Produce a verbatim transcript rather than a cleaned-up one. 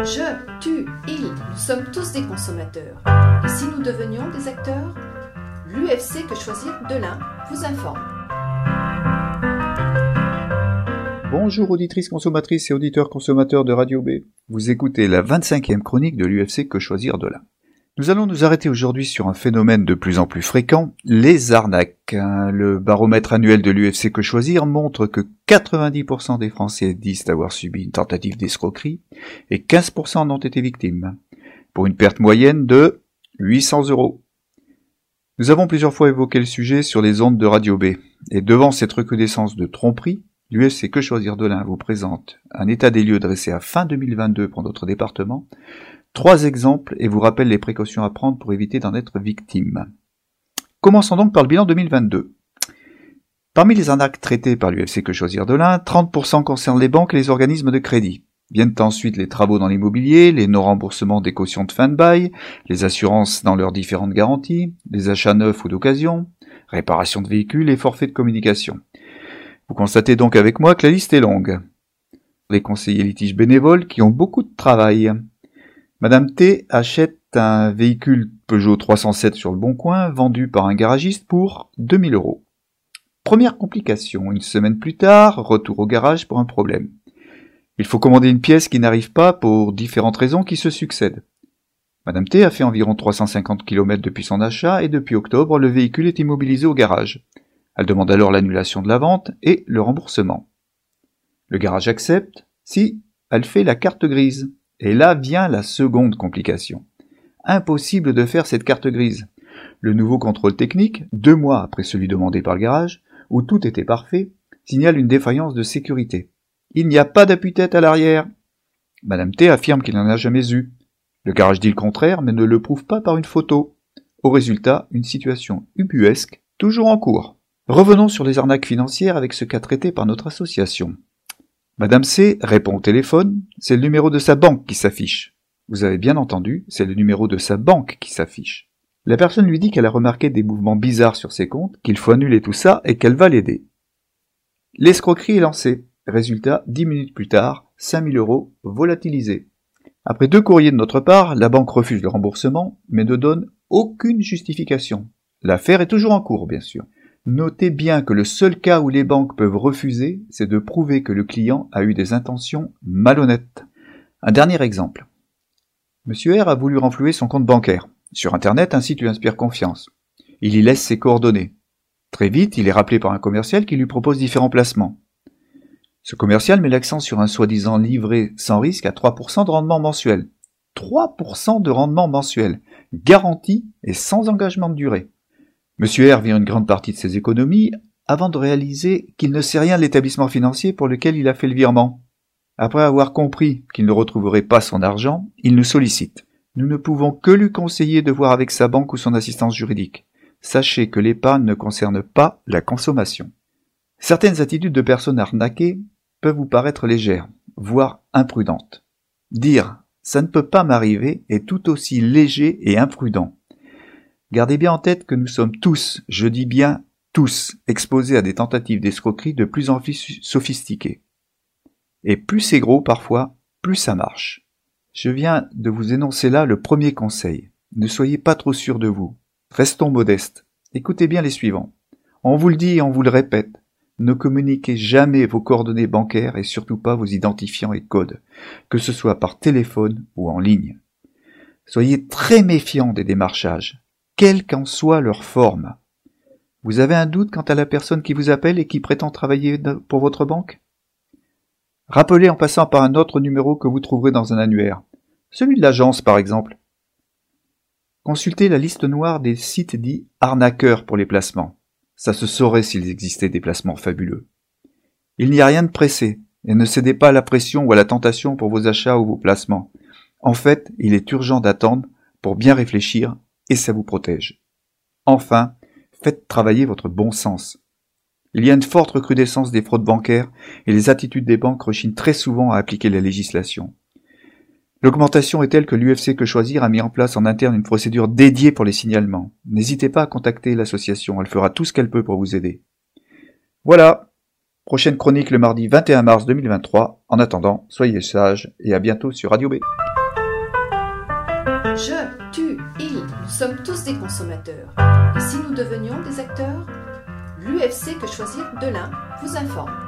Je, tu, il, nous sommes tous des consommateurs. Et si nous devenions des acteurs? L'U F C Que Choisir de l'Ain vous informe. Bonjour auditrices consommatrices et auditeurs consommateurs de Radio B. Vous écoutez la vingt-cinquième chronique de l'U F C Que Choisir de l'Ain. Nous allons nous arrêter aujourd'hui sur un phénomène de plus en plus fréquent, les arnaques. Le baromètre annuel de l'U F C Que Choisir montre que quatre-vingt-dix pour cent des Français disent avoir subi une tentative d'escroquerie et quinze pour cent en ont été victimes, pour une perte moyenne de huit cents euros. Nous avons plusieurs fois évoqué le sujet sur les ondes de Radio B, et devant cette recrudescence de tromperie, l'U F C Que Choisir de l'Ain vous présente un état des lieux dressé à fin deux mille vingt-deux pour notre département, trois exemples et vous rappelle les précautions à prendre pour éviter d'en être victime. Commençons donc par le bilan deux mille vingt-deux. Parmi les arnaques traitées par l'U F C Que Choisir de l'Ain, trente pour cent concernent les banques et les organismes de crédit. Viennent ensuite les travaux dans l'immobilier, les non-remboursements des cautions de fin de bail, les assurances dans leurs différentes garanties, les achats neufs ou d'occasion, réparation de véhicules et forfaits de communication. Vous constatez donc avec moi que la liste est longue. Les conseillers litiges bénévoles qui ont beaucoup de travail. Madame T achète un véhicule Peugeot trois cent sept sur le Bon Coin, vendu par un garagiste pour deux mille euros. Première complication, une semaine plus tard, retour au garage pour un problème. Il faut commander une pièce qui n'arrive pas pour différentes raisons qui se succèdent. Madame T a fait environ trois cent cinquante kilomètres depuis son achat et depuis octobre, le véhicule est immobilisé au garage. Elle demande alors l'annulation de la vente et le remboursement. Le garage accepte si elle fait la carte grise. Et là vient la seconde complication. Impossible de faire cette carte grise. Le nouveau contrôle technique, deux mois après celui demandé par le garage, où tout était parfait, signale une défaillance de sécurité. Il n'y a pas d'appui-tête à l'arrière. Madame T affirme qu'il n'en a jamais eu. Le garage dit le contraire, mais ne le prouve pas par une photo. Au résultat, une situation ubuesque, toujours en cours. Revenons sur les arnaques financières avec ce cas traité par notre association. Madame C répond au téléphone, c'est le numéro de sa banque qui s'affiche. Vous avez bien entendu, c'est le numéro de sa banque qui s'affiche. La personne lui dit qu'elle a remarqué des mouvements bizarres sur ses comptes, qu'il faut annuler tout ça et qu'elle va l'aider. L'escroquerie est lancée. Résultat, dix minutes plus tard, cinq mille euros volatilisés. Après deux courriers de notre part, la banque refuse le remboursement, mais ne donne aucune justification. L'affaire est toujours en cours, bien sûr. Notez bien que le seul cas où les banques peuvent refuser, c'est de prouver que le client a eu des intentions malhonnêtes. Un dernier exemple. Monsieur R a voulu renflouer son compte bancaire. Sur Internet, un site lui inspire confiance. Il y laisse ses coordonnées. Très vite, il est rappelé par un commercial qui lui propose différents placements. Ce commercial met l'accent sur un soi-disant livret sans risque à trois pour cent de rendement mensuel. trois pour cent de rendement mensuel, garanti et sans engagement de durée. Monsieur R vire une grande partie de ses économies avant de réaliser qu'il ne sait rien de l'établissement financier pour lequel il a fait le virement. Après avoir compris qu'il ne retrouverait pas son argent, il nous sollicite. Nous ne pouvons que lui conseiller de voir avec sa banque ou son assistance juridique. Sachez que l'épargne ne concerne pas la consommation. Certaines attitudes de personnes arnaquées peuvent vous paraître légères, voire imprudentes. Dire « ça ne peut pas m'arriver » est tout aussi léger et imprudent. Gardez bien en tête que nous sommes tous, je dis bien tous, exposés à des tentatives d'escroquerie de plus en plus sophistiquées. Et plus c'est gros parfois, plus ça marche. Je viens de vous énoncer là le premier conseil. Ne soyez pas trop sûrs de vous. Restons modestes. Écoutez bien les suivants. On vous le dit et on vous le répète. Ne communiquez jamais vos coordonnées bancaires et surtout pas vos identifiants et codes, que ce soit par téléphone ou en ligne. Soyez très méfiants des démarchages, quelle qu'en soit leur forme. Vous avez un doute quant à la personne qui vous appelle et qui prétend travailler pour votre banque? Rappelez en passant par un autre numéro que vous trouverez dans un annuaire, celui de l'agence par exemple. Consultez la liste noire des sites dits arnaqueurs pour les placements. Ça se saurait s'il existait des placements fabuleux. Il n'y a rien de pressé, et ne cédez pas à la pression ou à la tentation pour vos achats ou vos placements. En fait, il est urgent d'attendre pour bien réfléchir et ça vous protège. Enfin, faites travailler votre bon sens. Il y a une forte recrudescence des fraudes bancaires et les attitudes des banques rechignent très souvent à appliquer la législation. L'augmentation est telle que l'U F C Que Choisir a mis en place en interne une procédure dédiée pour les signalements. N'hésitez pas à contacter l'association, elle fera tout ce qu'elle peut pour vous aider. Voilà, prochaine chronique le mardi vingt et un mars deux mille vingt-trois. En attendant, soyez sages et à bientôt sur Radio B. Je, tu, il, nous sommes tous des consommateurs. Et si nous devenions des acteurs? L'U F C Que Choisir de l'Ain vous informe.